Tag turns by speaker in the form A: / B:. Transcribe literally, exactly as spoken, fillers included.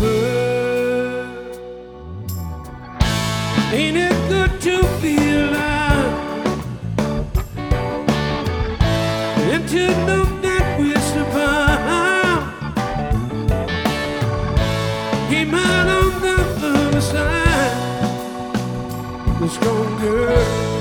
A: world. Ain't it good to be alive and to know that we survive? Came out on the other side, the strong girl.